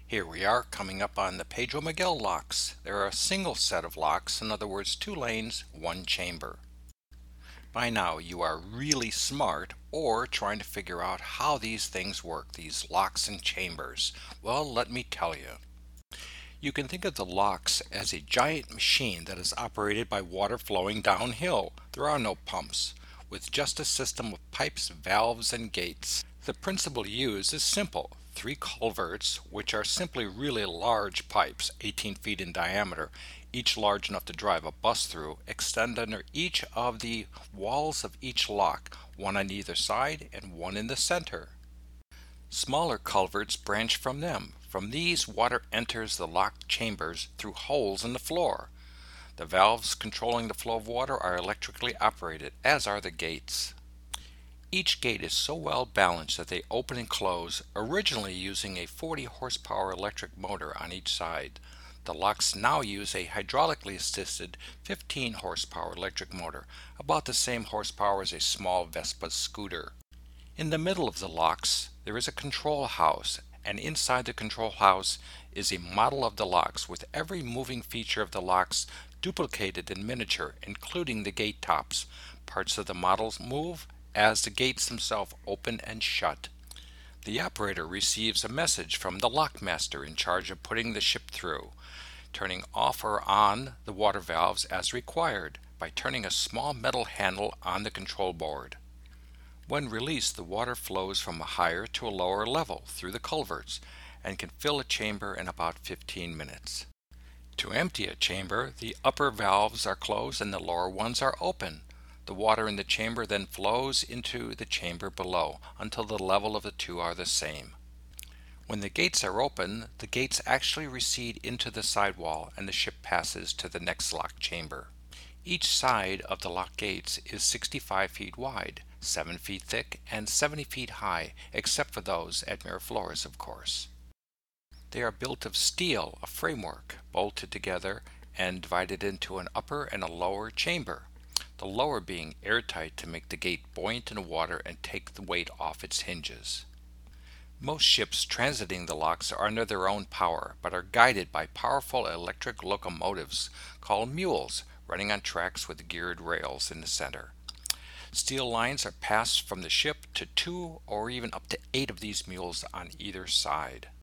Here we are coming up on the Pedro Miguel locks. They're a single set of locks, in other words, two lanes, one chamber. By now you are really smart or trying to figure out how these things work, these locks and chambers. Well, let me tell you. You can think of the locks as a giant machine that is operated by water flowing downhill. There are no pumps, with just a system of pipes, valves, and gates. The principle used is simple. Three culverts, which are simply really large pipes, 18 feet in diameter, each large enough to drive a bus through, extend under each of the walls of each lock, one on either side and one in the center. Smaller culverts branch from them. From these, water enters the locked chambers through holes in the floor. The valves controlling the flow of water are electrically operated, as are the gates. Each gate is so well balanced that they open and close, originally using a 40 horsepower electric motor on each side. The locks now use a hydraulically assisted 15 horsepower electric motor, about the same horsepower as a small Vespa scooter. In the middle of the locks, there is a control house, and inside the control house is a model of the locks with every moving feature of the locks duplicated in miniature, including the gate tops. Parts of the models move as the gates themselves open and shut. The operator receives a message from the lockmaster in charge of putting the ship through, turning off or on the water valves as required by turning a small metal handle on the control board. When released, the water flows from a higher to a lower level through the culverts and can fill a chamber in about 15 minutes. To empty a chamber, the upper valves are closed and the lower ones are open. The water in the chamber then flows into the chamber below until the level of the two are the same. When the gates are open, the gates actually recede into the sidewall and the ship passes to the next locked chamber. Each side of the lock gates is 65 feet wide, 7 feet thick, and 70 feet high, except for those at Miraflores, of course. They are built of steel, a framework, bolted together and divided into an upper and a lower chamber, the lower being airtight to make the gate buoyant in water and take the weight off its hinges. Most ships transiting the locks are under their own power, but are guided by powerful electric locomotives called mules, running on tracks with geared rails in the center. Steel lines are passed from the ship to 2 or even up to 8 of these mules on either side.